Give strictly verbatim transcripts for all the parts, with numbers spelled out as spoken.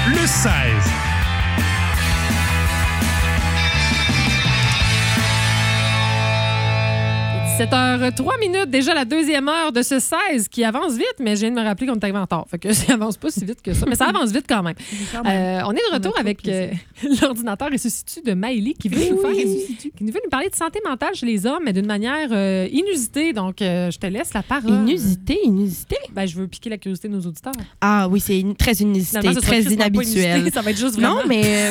le seize. sept heures trois minutes, déjà la deuxième heure de ce seize qui avance vite, mais je viens de me rappeler qu'on est arrivé en retard. Fait que ça avance pas si vite que ça, mais ça avance vite quand même. Quand même. Euh, on est de retour on avec euh, l'ordinateur ressuscitu de Maëlie qui veut oui, nous faire ressuscitu. qui veut nous parler de santé mentale chez les hommes, mais d'une manière euh, inusitée. Donc, euh, je te laisse la parole. Inusité, inusité? Ben, je veux piquer la curiosité de nos auditeurs. Ah oui, c'est une, très inusité, très inhabituel. Ça va être juste vraiment... Non, mais...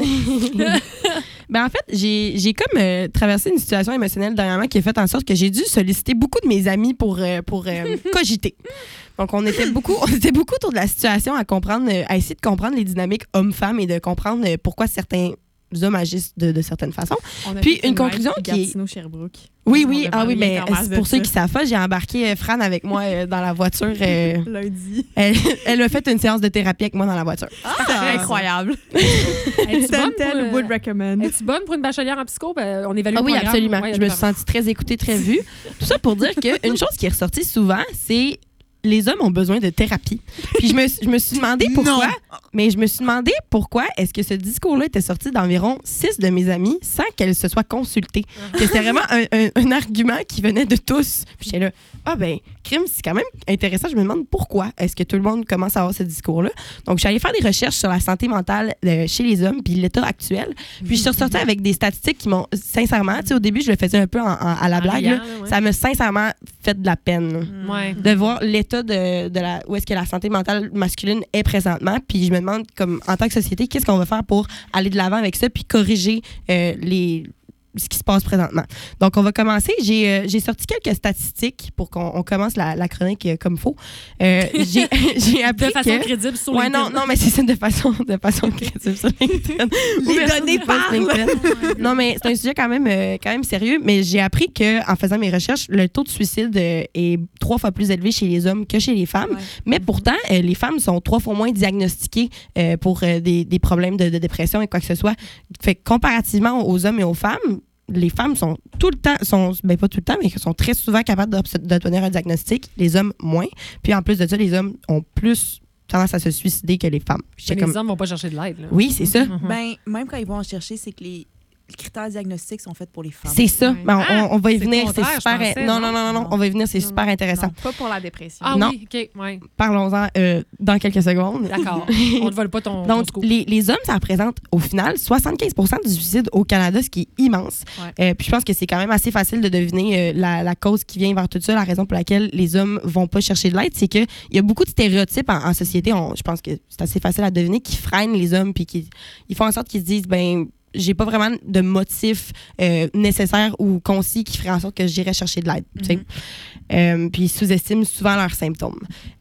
Ben en fait, j'ai, j'ai comme euh, traversé une situation émotionnelle dernièrement qui a fait en sorte que j'ai dû solliciter beaucoup de mes amis pour, euh, pour euh, cogiter. Donc, on était beaucoup on était beaucoup autour de la situation à comprendre, euh, à essayer de comprendre les dynamiques hommes-femmes et de comprendre euh, pourquoi certains hommes agissent de, de certaines façons. Puis, une conclusion qui est... Sherbrooke. Oui, oui, ah oui, mais ben, pour ceux qui savent pas, j'ai embarqué Fran avec moi euh, dans la voiture. Euh, Lundi. Elle, elle a fait une séance de thérapie avec moi dans la voiture. Ah, c'est incroyable. Es-tu bonne, pour, would recommend. Es-tu bonne pour une bachelière en psycho? Ben, on évalue ah, le oui, programme. absolument. Ouais, je me suis sentie très écoutée, très vue. Tout ça pour dire qu'une chose qui est ressortie souvent, c'est les hommes ont besoin de thérapie. Puis je me, je me suis demandé pourquoi. Non. Mais je me suis demandé pourquoi est-ce que ce discours-là était sorti d'environ six de mes amis sans qu'elles se soient consultées. Que c'était vraiment un, un, un argument qui venait de tous. Puis j'étais là, ah ben, crime, c'est quand même intéressant. Je me demande pourquoi est-ce que tout le monde commence à avoir ce discours-là. Donc, je suis allée faire des recherches sur la santé mentale euh, chez les hommes puis l'état actuel. Puis je suis ressortie avec des statistiques qui m'ont, sincèrement, tu sais, au début, je le faisais un peu en, en, à la blague. Là, ouais. Ça m'a sincèrement fait de la peine ouais. de voir l'état De, de la, où est-ce que la santé mentale masculine est présentement. Puis je me demande, comme en tant que société, qu'est-ce qu'on va faire pour aller de l'avant avec ça puis corriger euh, les... ce qui se passe présentement. Donc, on va commencer. J'ai, euh, j'ai sorti quelques statistiques pour qu'on on commence la, la chronique euh, comme il faut. Euh, j'ai, j'ai appris de façon que... crédible sur ouais, LinkedIn. Non, non, mais c'est ça, de façon, de façon crédible sur LinkedIn. Les données parlent! Non, mais c'est un sujet quand même, euh, quand même sérieux. Mais j'ai appris qu'en faisant mes recherches, le taux de suicide euh, est trois fois plus élevé chez les hommes que chez les femmes. Ouais. Mais pourtant, euh, les femmes sont trois fois moins diagnostiquées euh, pour euh, des, des problèmes de, de dépression et quoi que ce soit. Fait que comparativement aux hommes et aux femmes, les femmes sont tout le temps, sont, ben pas tout le temps, mais sont très souvent capables d'obtenir un diagnostic, les hommes moins. Puis en plus de ça, les hommes ont plus tendance à se suicider que les femmes. Mais comme... les hommes vont pas chercher de l'aide. Là. Oui, c'est ça. Mm-hmm. Ben, même quand ils vont en chercher, c'est que les... les critères diagnostiques sont faits pour les femmes. C'est ça. Ouais. Ben, on, ah, on va y venir. C'est super. Pensais, non, non, non, non, non, on va y venir. C'est non, super intéressant. Non, pas pour la dépression. Ah non. oui, OK. Ouais. Parlons-en euh, dans quelques secondes. D'accord. On ne vole pas ton. Donc, ton les, les hommes, ça représente au final soixante-quinze pour cent du suicide au Canada, ce qui est immense. Ouais. Euh, puis je pense que c'est quand même assez facile de deviner euh, la, la cause qui vient vers tout ça, la raison pour laquelle les hommes vont pas chercher de l'aide, c'est qu'il y a beaucoup de stéréotypes en, en société. On, je pense que c'est assez facile à deviner qui freinent les hommes puis qui ils font en sorte qu'ils se disent ben j'ai pas vraiment de motif euh, nécessaire ou concis qui ferait en sorte que j'irais chercher de l'aide. Mm-hmm. Euh, puis ils sous-estiment souvent leurs symptômes.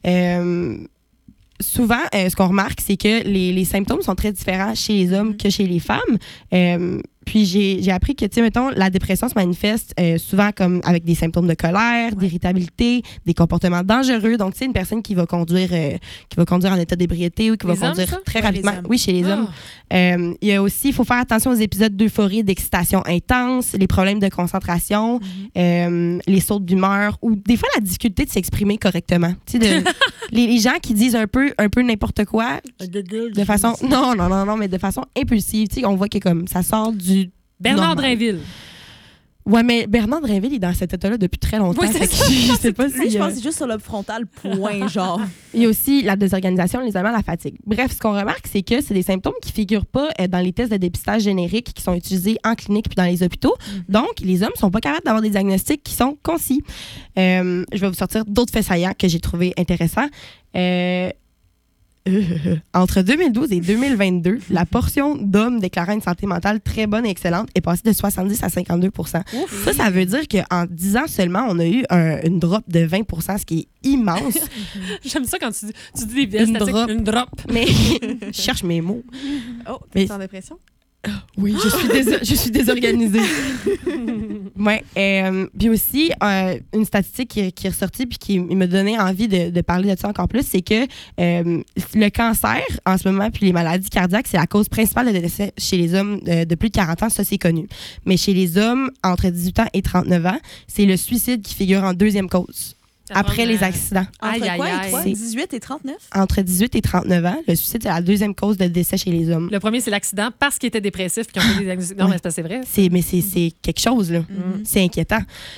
Euh, souvent, euh, ce qu'on remarque, c'est que les, les symptômes sont très différents chez les hommes mm-hmm. que chez les femmes. Euh, Puis j'ai, j'ai appris que, tu sais, mettons, la dépression se manifeste euh, souvent comme avec des symptômes de colère, ouais. d'irritabilité, des comportements dangereux. Donc, tu sais, une personne qui va conduire euh, qui va conduire en état d'ébriété ou qui les va hommes, conduire ça? très ouais, rapidement. Oui, chez les oh. hommes. Euh, il y a aussi, il faut faire attention aux épisodes d'euphorie, d'excitation intense, les problèmes de concentration, mm-hmm. euh, les sautes d'humeur ou des fois la difficulté de s'exprimer correctement. Tu sais, de, les, les gens qui disent un peu, un peu n'importe quoi de façon... Non, non, non, non, mais de façon impulsive. Tu sais, on voit que comme ça sort du Bernard Drinville. Ouais, mais Bernard Drinville est dans cet état-là depuis très longtemps. Oui, c'est ça. Je sais pas si. Lui, je pense que c'est juste sur le frontal, point, genre. Il y a aussi la désorganisation, les aliments, la fatigue. Bref, ce qu'on remarque, c'est que c'est des symptômes qui figurent pas dans les tests de dépistage génériques qui sont utilisés en clinique puis dans les hôpitaux. Mm-hmm. Donc, les hommes sont pas capables d'avoir des diagnostics qui sont concis. Euh, je vais vous sortir d'autres faits saillants que j'ai trouvés intéressants. Euh, Euh, entre deux mille douze et deux mille vingt-deux, la portion d'hommes déclarant une santé mentale très bonne et excellente est passée de soixante-dix à cinquante-deux pour cent. Ouf. Ça, ça veut dire qu'en dix ans seulement, on a eu un, une drop de vingt pour cent, ce qui est immense. J'aime ça quand tu, tu dis des une drop. Une drop. Mais je cherche mes mots. Oh, tu es en dépression? Oui, je suis, dés- je suis désorganisée. Ouais, euh, puis aussi, euh, une statistique qui, qui est ressortie puis qui m'a donné envie de, de parler de ça encore plus, c'est que euh, le cancer, en ce moment, puis les maladies cardiaques, c'est la cause principale de décès chez les hommes de, de plus de quarante ans, ça c'est connu. Mais chez les hommes entre dix-huit ans et trente-neuf ans, c'est le suicide qui figure en deuxième cause. après les accidents. Entre Aïe, quoi aïe, et quoi? aïe. dix-huit et trente-neuf? Entre dix-huit et trente-neuf ans, le suicide, c'est la deuxième cause de décès chez les hommes. Le premier, c'est l'accident parce qu'ils étaient dépressifs et qu'ils ont fait des diagnostics. Non, Ouais. mais c'est, pas- c'est vrai. C'est, mais c'est, c'est quelque chose, là. Mm. C'est inquiétant.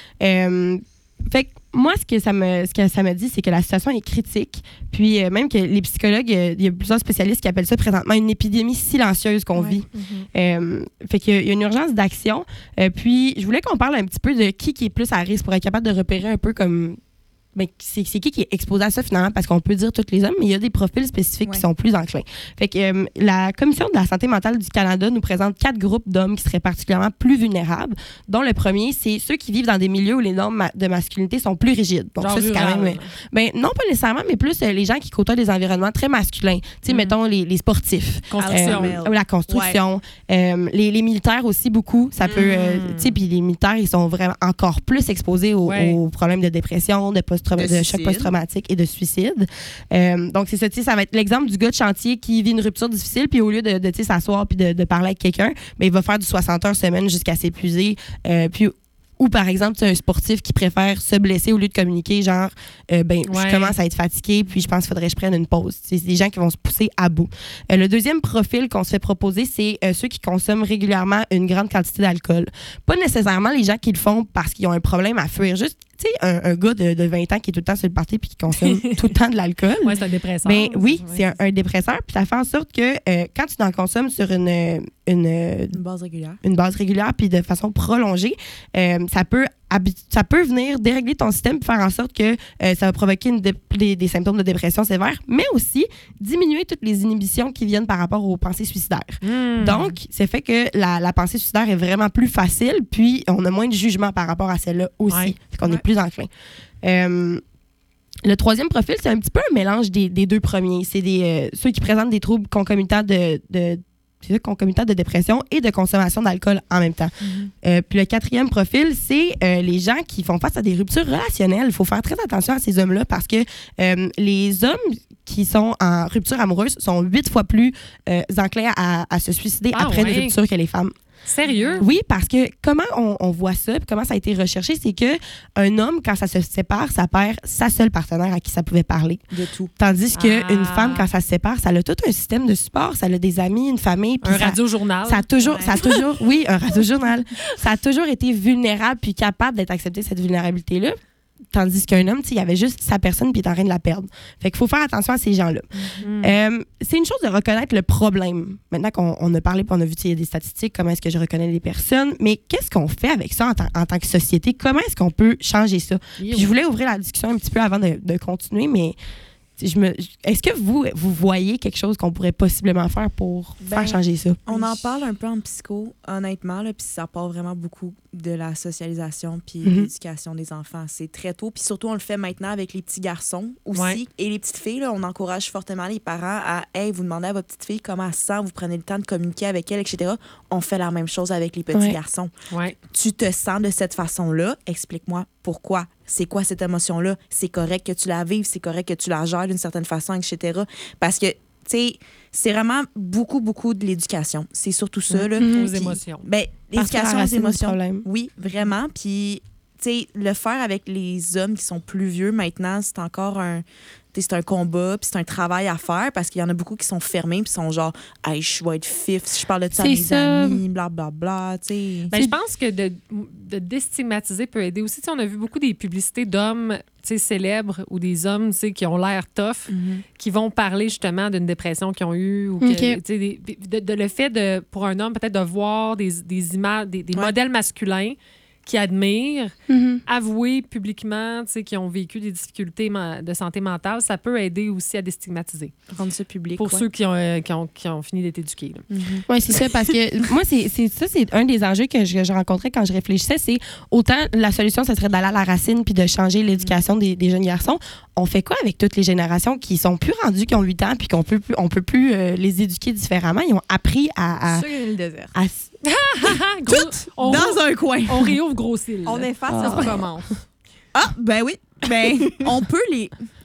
Euh, fait que moi, ce que ça me, ce que ça me dit, c'est que la situation est critique. Puis euh, même que les psychologues, euh, il y a plusieurs spécialistes qui appellent ça présentement une épidémie silencieuse qu'on Ouais. vit. Mm-hmm. Euh, fait qu'il y a- il y a une urgence d'action. Euh, puis je voulais qu'on parle un petit peu de qui qui est plus à risque pour être capable de repérer un peu comme... Ben, c'est, c'est qui qui est exposé à ça finalement, parce qu'on peut dire tous les hommes, mais il y a des profils spécifiques Ouais. qui sont plus enclins. Fait que euh, la Commission de la santé mentale du Canada nous présente quatre groupes d'hommes qui seraient particulièrement plus vulnérables, dont le premier, c'est ceux qui vivent dans des milieux où les normes ma- de masculinité sont plus rigides. Donc Genre ça, c'est quand rural. même... Ben, non, pas nécessairement, mais plus euh, les gens qui côtoient des environnements très masculins. Tu sais, Mm. mettons les, les sportifs. Construction. Euh, ou la construction. Euh, les, les militaires aussi, beaucoup. Ça peut... euh, Mm. tu sais, puis les militaires, ils sont vraiment encore plus exposés aux, Ouais. aux problèmes de dépression, de, post-trauma- De de choc suicide. post-traumatique et de suicide. Euh, donc, c'est ça, tu sais, ça va être l'exemple du gars de chantier qui vit une rupture difficile, puis au lieu de, de tu sais, s'asseoir puis de, de parler avec quelqu'un, ben, il va faire du soixante heures semaine jusqu'à s'épuiser. Euh, puis ou par exemple, tu as un sportif qui préfère se blesser au lieu de communiquer, genre, euh, ben, Ouais. je commence à être fatigué, puis je pense qu'il faudrait que je prenne une pause. C'est des gens qui vont se pousser à bout. Euh, le deuxième profil qu'on se fait proposer, c'est euh, ceux qui consomment régulièrement une grande quantité d'alcool. Pas nécessairement les gens qui le font parce qu'ils ont un problème à fuir. Juste, tu sais, un, un gars de, de vingt ans qui est tout le temps sur le party puis qui consomme tout le temps de l'alcool. Ouais, c'est un dépresseur. Ben oui, Ouais. c'est un, un dépresseur, puis ça fait en sorte que euh, quand tu en consommes sur une, une, Une base régulière. une base régulière puis de façon prolongée, euh, ça peut habi- ça peut venir dérégler ton système et faire en sorte que euh, ça va provoquer une dé- des, des symptômes de dépression sévère, mais aussi diminuer toutes les inhibitions qui viennent par rapport aux pensées suicidaires. Mm. Donc, c'est fait que la, la pensée suicidaire est vraiment plus facile, puis on a moins de jugement par rapport à celle-là aussi. Ouais. Fait qu'on Ouais. est plus enclin. Euh, le troisième profil, c'est un petit peu un mélange des, des deux premiers. C'est des, euh, ceux qui présentent des troubles concomitants de, de, c'est ça, concomitants de dépression et de consommation d'alcool en même temps. Euh, puis le quatrième profil, c'est euh, les gens qui font face à des ruptures relationnelles. Il faut faire très attention à ces hommes-là parce que euh, les hommes qui sont en rupture amoureuse sont huit fois plus euh, enclins à, à se suicider Ah après ouais? une rupture que les femmes. Sérieux? Oui, parce que comment on, on voit ça, puis comment ça a été recherché, c'est que un homme, quand ça se sépare, ça perd sa seule partenaire à qui ça pouvait parler. De tout. Tandis qu'une Ah. femme, quand ça se sépare, ça a tout un système de support, ça a des amis, une famille. puis Un ça- radio-journal. ça a toujours, Ouais. ça a toujours, oui, un radio-journal. Ça a toujours été vulnérable puis capable d'être accepté cette vulnérabilité-là. Tandis qu'un homme, tu sais, il y avait juste sa personne puis il est en train de la perdre. Fait qu'il faut faire attention à ces gens-là. Mm. Euh, c'est une chose de reconnaître le problème. Maintenant qu'on on a parlé puis on a vu, tu sais, il y a des statistiques, comment est-ce que je reconnais les personnes, mais qu'est-ce qu'on fait avec ça en, tant- en tant que société? Comment est-ce qu'on peut changer ça? Puis je voulais ouvrir la discussion un petit peu avant de, de continuer, mais je me, est-ce que vous, vous voyez quelque chose qu'on pourrait possiblement faire pour Ben, faire changer ça? On en parle un peu en psycho, honnêtement, là, puis ça part vraiment beaucoup de la socialisation puis Mhm. l'éducation des enfants. C'est très tôt, puis surtout, on le fait maintenant avec les petits garçons aussi. Ouais. Et les petites filles, là, on encourage fortement les parents à « Hey, vous demandez à votre petite fille comment elle se sent, vous prenez le temps de communiquer avec elle, et cetera » On fait la même chose avec les petits Ouais. garçons. Ouais. Tu te sens de cette façon-là, explique-moi pourquoi. C'est quoi cette émotion-là? C'est correct que tu la vives, c'est correct que tu la gères d'une certaine façon, et cetera. Parce que, tu sais, c'est vraiment beaucoup, beaucoup de l'éducation. C'est surtout ça, là. Mhm. Aux Puis, émotions. Ben, Parce que la l'éducation aux racine du émotions. problème. Oui, vraiment. Puis, tu sais, le faire avec les hommes qui sont plus vieux maintenant, c'est encore un... tu sais, c'est un combat, puis c'est un travail à faire parce qu'il y en a beaucoup qui sont fermés, puis sont genre, hey, je vais être fif si je parle de ça à C'est mes ça. amis, blablabla, tu sais. Ben, je pense que de, de déstigmatiser peut aider aussi. Tu sais, on a vu beaucoup des publicités d'hommes tu sais, célèbres ou des hommes tu sais, qui ont l'air tough, Mhm. qui vont parler justement d'une dépression qu'ils ont eue. Ou que, OK. tu sais, des- de, de le fait de, pour un homme peut-être de voir des, des images, des, des Ouais. modèles masculins qui admirent, Mhm. avouer publiquement tu sais, qu'ils ont vécu des difficultés ma- de santé mentale, ça peut aider aussi à déstigmatiser. Rendre ça public. Pour ouais. ceux qui ont, euh, qui ont, qui ont fini d'être éduqués. là. Mhm. Oui, c'est ça, parce que moi, c'est c'est- ça, c'est un des enjeux que je, que je rencontrais quand je réfléchissais. C'est autant la solution, ce serait d'aller à la racine puis de changer l'éducation des, des jeunes garçons. On fait quoi avec toutes les générations qui sont plus rendues, qui ont huit ans, puis qu'on peut plus, on peut plus euh, les éduquer différemment? Ils ont appris à. à, Sur une île déserte. à- Ah, gros, on, Dans un coin. on réouvre gros cils. On là. efface, Ah. ça recommence. Ah, ben oui. Ben, on peut les.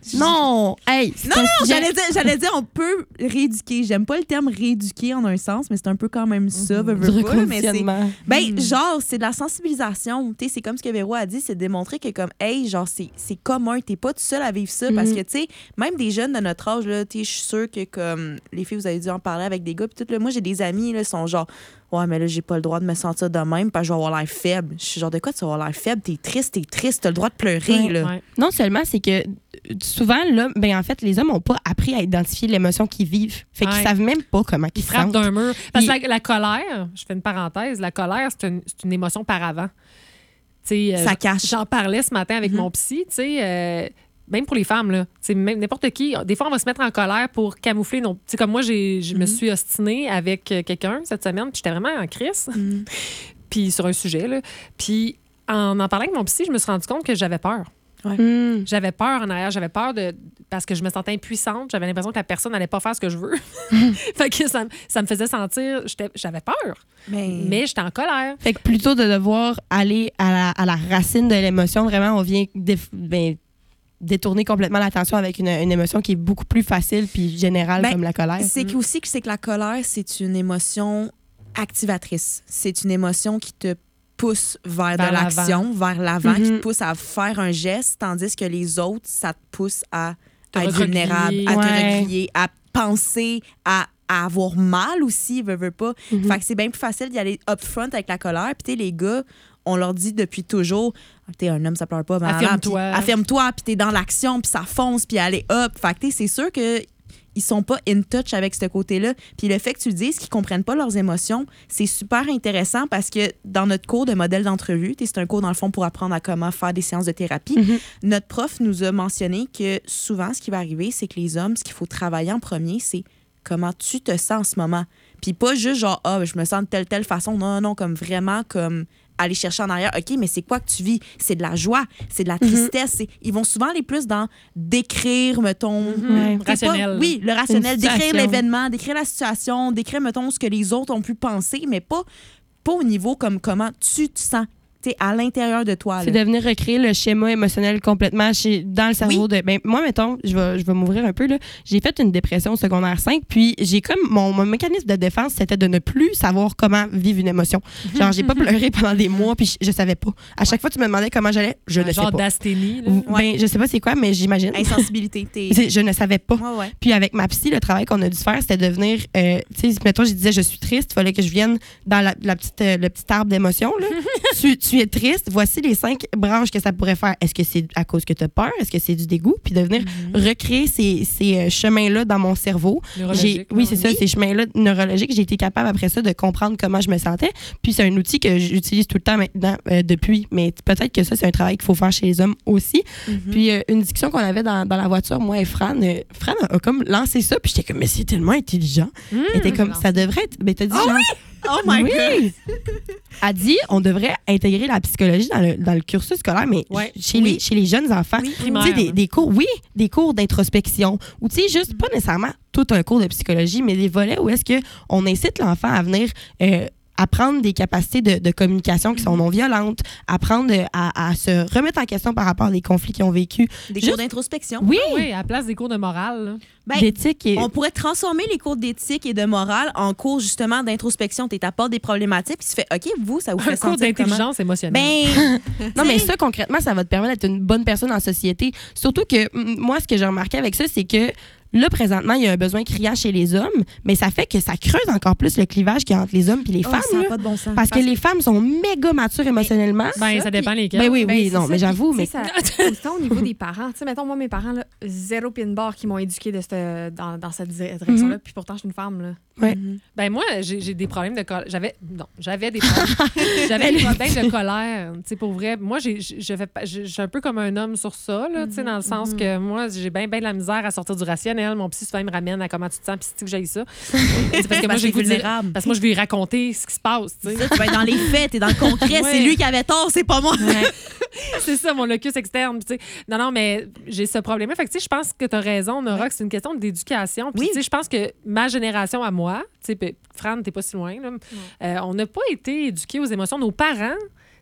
Non! Hey! Non, non, non, j'allais dire, j'allais dire, on peut rééduquer. J'aime pas le terme rééduquer en un sens, mais c'est un peu quand même ça. Du Veux, veux pas, là, mais c'est, reconditionnement. ben, Mm. genre, c'est de la sensibilisation. Tu sais, c'est comme ce que Véro a dit, c'est de démontrer que, comme, hey, genre, c'est, c'est commun. T'es pas tout seul à vivre ça. Parce Mhm. que, tu sais, même des jeunes de notre âge, là, tu sais, je suis sûre que, comme, les filles, vous avez dû en parler avec des gars. Puis tout, là, moi, j'ai des amis, là, sont genre, ouais, mais là, j'ai pas le droit de me sentir de même parce que je vais avoir l'air faible. Je suis genre, de quoi tu vas avoir l'air faible? T'es triste, t'es triste, t'as le droit de pleurer, Ouais, là. Ouais. Non seulement, c'est que euh, souvent, là, ben, en fait, les hommes n'ont pas appris à identifier l'émotion qu'ils vivent. Fait qu'ils Ouais. savent même pas comment Ils ils se frappent sentent. d'un mur. Parce que Il- la, la colère, je fais une parenthèse, la colère, c'est une, c'est une émotion par avant. Tu sais, euh, Ça cache. J'en parlais ce matin avec Mhm. mon psy, tu sais, euh, même pour les femmes, là. Tu sais, même n'importe qui, des fois, on va se mettre en colère pour camoufler nos. Tu sais, comme moi, j'ai, je me Mhm. suis ostinée avec euh, quelqu'un cette semaine, puis j'étais vraiment en crise, Mm. puis sur un sujet, là. Puis en en parlant avec mon psy, je me suis rendu compte que j'avais peur. Hmm. J'avais peur en arrière, j'avais peur de parce que je me sentais impuissante, j'avais l'impression que la personne n'allait pas faire ce que je veux. Fait que ça, me- ça me faisait sentir, j'étais- j'avais peur, Mais, mais j'étais en colère. Fait que plutôt de devoir aller à la, à la racine de l'émotion, vraiment, on vient déf- ben, détourner complètement l'attention avec une, une émotion qui est beaucoup plus facile puis générale Ben, comme la colère. c'est que aussi que c'est que la colère, c'est une émotion activatrice. C'est une émotion qui te pousse vers, Vers de l'action, vers l'avant, qui te Mhm. pousse à faire un geste, tandis que les autres, ça te pousse à, Te à être recroqueviller. vulnérable, à te Ouais. recueillir, à penser, à, à avoir mal aussi, veux, veux pas. Mhm. Fait que c'est bien plus facile d'y aller upfront avec la colère. Puis tu sais, les gars, on leur dit depuis toujours, t'es un homme, ça pleure pas. blablabla. Affirme-toi. Puis Affirme-toi, puis t'es dans l'action, puis ça fonce, puis allez hop. Fait que tu sais, c'est sûr que ils sont pas in touch avec ce côté-là. Puis le fait que tu le dises qu'ils comprennent pas leurs émotions, c'est super intéressant parce que dans notre cours de modèle d'entrevue, tu sais, c'est un cours dans le fond pour apprendre à comment faire des séances de thérapie, Mhm. notre prof nous a mentionné que souvent, ce qui va arriver, c'est que les hommes, ce qu'il faut travailler en premier, c'est comment tu te sens en ce moment. Puis pas juste genre, ah, je me sens de telle, telle façon. Non, non, non, comme vraiment, comme aller chercher en arrière. OK, mais c'est quoi que tu vis? C'est de la joie, c'est de la tristesse. c'est- Ils vont souvent aller plus dans décrire, mettons. Ouais. t'es pas- Rationnel. oui, le rationnel. Une Décrire situation. l'événement, décrire la situation, décrire, mettons, ce que les autres ont pu penser, mais pas, pas au niveau comme comment tu te sens. Tu sais, à l'intérieur de toi. C'est là. de venir recréer le schéma émotionnel complètement chez, dans le cerveau. De, ben, moi, mettons, je vais, je vais m'ouvrir un peu. Là. J'ai fait une dépression au secondaire cinq, puis j'ai comme mon, mon mécanisme de défense, c'était de ne plus savoir comment vivre une émotion. Genre, j'ai pas pleuré pendant des mois, puis je, je savais pas. À chaque fois que tu me demandais comment j'allais, je Un ne sais genre pas. d'asthénie. là. Ou- Ben, je sais pas c'est quoi, mais j'imagine. Insensibilité. t'es- C'est- Je ne savais pas. Ouais, ouais. Puis avec ma psy, le travail qu'on a dû faire, c'était de venir, euh, tu sais, mettons, je disais, je suis triste, il fallait que je vienne dans la, la petite, euh, le petit arbre d'émotion. là. tu, tu es triste, voici les cinq branches que ça pourrait faire. Est-ce que c'est à cause que tu as peur? Est-ce que c'est du dégoût? Puis de venir recréer ces, ces euh, chemins-là dans mon cerveau. Neurologique, J'ai- oui, là, c'est ça, ces chemins-là neurologiques. J'ai été capable après ça de comprendre comment je me sentais. Puis c'est un outil que j'utilise tout le temps maintenant euh, depuis. Mais peut-être que ça, c'est un travail qu'il faut faire chez les hommes aussi. Puis euh, une discussion qu'on avait dans, dans la voiture, moi et Fran, euh, Fran a comme lancé ça. Puis j'étais comme, mais c'est tellement intelligent. Mmh. Elle était comme, ça devrait être. Ben, t'as dit, genre, Oh my oui. God! Elle dit, on devrait intégrer la psychologie dans le, dans le cursus scolaire, mais Ouais. chez, Oui. les, chez les jeunes enfants. Oui, Tu sais, primaire, des, là. des cours, oui, des cours d'introspection. Ou, tu sais, juste pas nécessairement tout un cours de psychologie, mais des volets où est-ce qu'on incite l'enfant à venir euh, apprendre des capacités de, de communication qui sont non violentes, apprendre euh, à, à se remettre en question par rapport à des conflits qu'ils ont vécus. Des Juste- cours d'introspection. Oui, Oui, à la place des cours de morale. là. Ben, d'éthique et... on pourrait transformer les cours d'éthique et de morale en cours justement d'introspection. Tu t'apportes des problématiques, puis tu fais OK, vous, ça vous Un fait cours sentir comment? d'intelligence émotionnelle. Ben, Non, mais tu sais, ça, concrètement, ça va te permettre d'être une bonne personne en société. Surtout que, mm, moi, ce que j'ai remarqué avec ça, c'est que là, présentement, il y a un besoin criant chez les hommes, mais ça fait que ça creuse encore plus le clivage qu'il y a entre les hommes et les oh, femmes. ça n'a là. pas de bon sens. Parce que les femmes sont méga matures émotionnellement. Ben, ça, ça dépend puis- lesquels. Ben oui, Ben, oui, c'est non, ça, mais j'avoue, puis, mais... tu sais, ça- autant au niveau des parents. Tu sais, mettons, moi, mes parents, là, zéro pin bar qui m'ont éduqué de cette, dans, dans cette direction-là. Mhm. Puis pourtant, je suis une femme. Là. Ouais. Mhm. Ben moi, j'ai j'ai des problèmes de colère. J'avais non, j'avais des problèmes. J'avais des problèmes de colère. Tu sais, pour vrai, moi, j'ai, je je fais pas- je je suis un peu comme un homme sur ça, là, tu sais, dans le sens que moi, j'ai bien, bien de la misère à sortir du rationnel. Mon psy souvent il me ramène à comment tu te sens, puis c'est que j'ai ça. C'est parce que moi, Parce j'ai que le goût de dire- vulnérable. parce que moi, je vais lui raconter ce qui se passe, tu sais. Ça, tu vas être dans les faits, t'es dans le concret. Ouais. C'est lui qui avait tort, c'est pas moi. C'est ça, mon locus externe. tu sais. Non, non, mais j'ai ce problème-là. Fait que, tu sais, je pense que tu as raison, Nora, que c'est une question d'éducation. Puis, Oui. tu sais, je pense que ma génération à moi, tu sais, puis Fran, t'es pas si loin, là, euh, on n'a pas été éduqués aux émotions. Nos parents,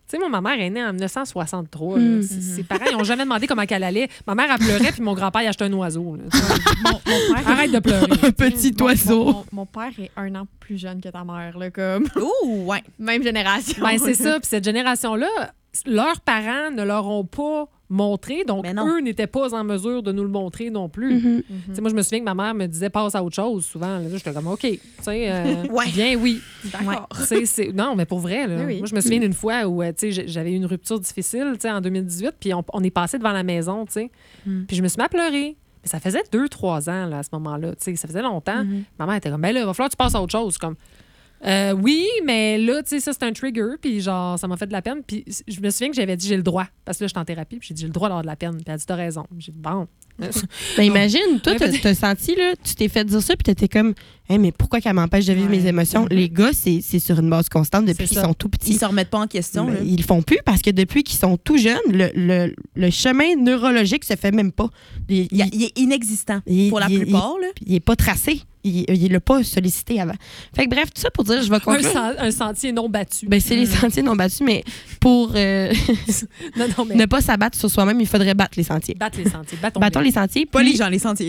sais, moi, ma mère est née en dix-neuf cent soixante-trois. là. Mm. Ses ses parents, ils n'ont jamais demandé comment elle allait. Ma mère, elle pleurait, puis mon grand-père, il achetait un oiseau. là. Mon, mon père, Arrête de pleurer. Un petit mon, oiseau. Mon, mon- mon père est un an plus jeune que ta mère, là, comme Ouh, ouais. même génération. Ben, c'est ça. Puis cette génération-là, leurs parents ne leur ont pas montré, donc Mais non. eux n'étaient pas en mesure de nous le montrer non plus. Mhm. Tu sais, moi, je me souviens que ma mère me disait passe à autre chose souvent. Là, j'étais comme OK, tu sais, euh, Ouais. bien oui. D'accord. Tu sais, c'est- non, mais pour vrai, là, Oui, oui. moi, je me souviens d'une fois où euh, tu sais, j- j'avais eu une rupture difficile tu sais, en deux mille dix-huit, puis on, on est passé devant la maison, tu sais. Mm. Puis je me suis mis à pleurer. Mais ça faisait deux, trois ans là, à ce moment-là. Tu sais, ça faisait longtemps. Ma mère était comme ben là, il va falloir que tu passes à autre chose. Comme Euh, oui, mais là, tu sais, ça, c'est un trigger, puis genre, ça m'a fait de la peine. Puis je me souviens que j'avais dit, j'ai le droit. Parce que là, j'étais en thérapie, puis j'ai dit, j'ai le droit d'avoir de la peine. Puis elle a dit, t'as raison. J'ai dit, bon. Ben, imagine, toi, Ouais, t'as peut-être. t'as senti, là, tu t'es fait dire ça, puis t'étais comme, hey, mais pourquoi qu'elle m'empêche de vivre Ouais. mes émotions? Les gars, c'est c'est sur une base constante depuis C'est qu'ils ça. sont tout petits. Ils se remettent pas en question. Mais là. ils le font plus parce que depuis qu'ils sont tout jeunes, le, le, le chemin neurologique se fait même pas. Il, Il, il, il est inexistant il- pour la il- plupart. là. il est pas tracé. Il il l'a pas sollicité avant. Fait que bref, tout ça pour dire, je vais Un, conclure. sen- un sentier non battu. Ben, c'est les sentiers non battus, mais pour euh, non, non, mais ne pas s'abattre sur soi-même, il faudrait battre les sentiers. battre les sentiers. Battons Battons les sentiers. Pas puis les gens, les sentiers.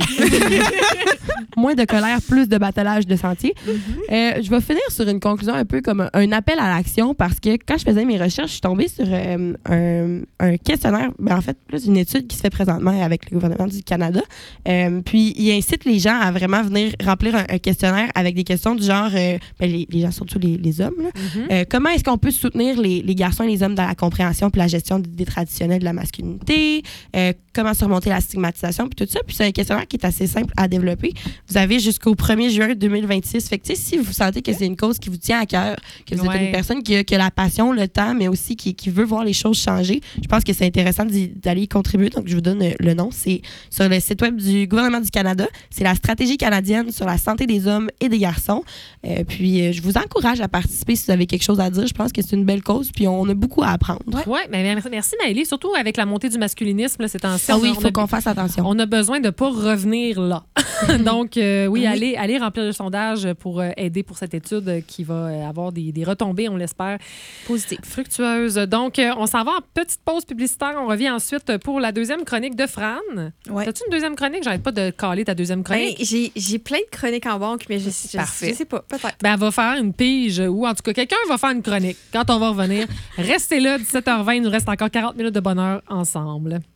moins de colère, plus de battelage de sentiers. Euh, je vais finir sur une conclusion un peu comme un, un appel à l'action parce que quand je faisais mes recherches, je suis tombée sur euh, un, un questionnaire, ben en fait, plus une étude qui se fait présentement avec le gouvernement du Canada. Euh, puis, il incite les gens à vraiment venir remplir un, un questionnaire avec des questions du genre, euh, ben, les, les gens, surtout les, les hommes, là. Mhm. Euh, comment est-ce qu'on peut soutenir les, les garçons et les hommes dans la compréhension puis la gestion des, des traditionnels de la masculinité? Euh, comment surmonter la stigmatisation puis tout ça? Puis c'est un questionnaire qui est assez simple à développer. Vous avez jusqu'au premier juin deux mille vingt-six. Fait que, tu sais, si vous sentez que c'est une cause qui vous tient à cœur, que vous Ouais. êtes une personne qui a, qui a la passion, le temps, mais aussi qui, qui veut voir les choses changer, je pense que c'est intéressant d'y- d'aller y contribuer. Donc, je vous donne euh, le nom. C'est sur le site web du gouvernement du Canada. C'est la stratégie canadienne sur la santé des hommes et des garçons. Euh, puis, euh, je vous encourage à participer si vous avez quelque chose à dire. Je pense que c'est une belle cause, puis on a beaucoup à apprendre. Oui, mais merci, merci Maëlie. Surtout avec la montée du masculinisme, là, c'est en Ah oui, il on faut a- qu'on fasse attention. On a besoin de ne pas revenir là. Donc, euh, oui, Oui. Allez, allez remplir le sondage pour euh, aider pour cette étude euh, qui va euh, avoir des, des retombées, on l'espère, Positif. fructueuses. Donc, euh, on s'en va en petite pause publicitaire. On revient ensuite pour la deuxième chronique de Fran. Ouais. T'as-tu une deuxième chronique? J'arrête pas de caler ta deuxième Ben, chronique. j'ai j'ai plein de chroniques en banque, mais je, je, Parfait. je sais pas, peut-être. Ben, elle va faire une pige ou en tout cas, quelqu'un va faire une chronique. Quand on va revenir, restez là, dix-sept heures vingt. Il nous reste encore quarante minutes de bonheur ensemble.